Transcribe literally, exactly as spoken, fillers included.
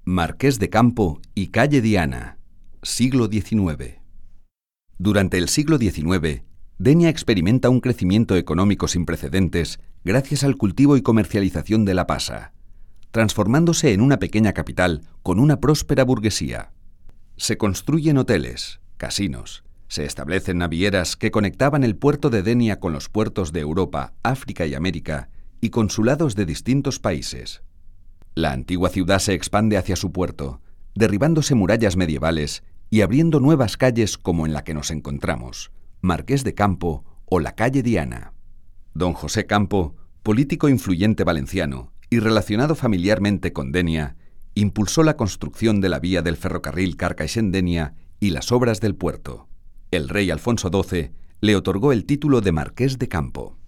Marqués de Campo y calle Diana, siglo diecinueve. Durante el siglo diecinueve, Denia experimenta un crecimiento económico sin precedentes gracias al cultivo y comercialización de la pasa, transformándose en una pequeña capital con una próspera burguesía. Se construyen hoteles, casinos, se establecen navieras que conectaban el puerto de Denia con los puertos de Europa, África y América y consulados de distintos países. La antigua ciudad se expande hacia su puerto, derribándose murallas medievales y abriendo nuevas calles como en la que nos encontramos, Marqués de Campo o la calle Diana. Don José Campo, político influyente valenciano y relacionado familiarmente con Denia, impulsó la construcción de la vía del ferrocarril Carcaixent-Denia y las obras del puerto. El rey Alfonso doce le otorgó el título de Marqués de Campo.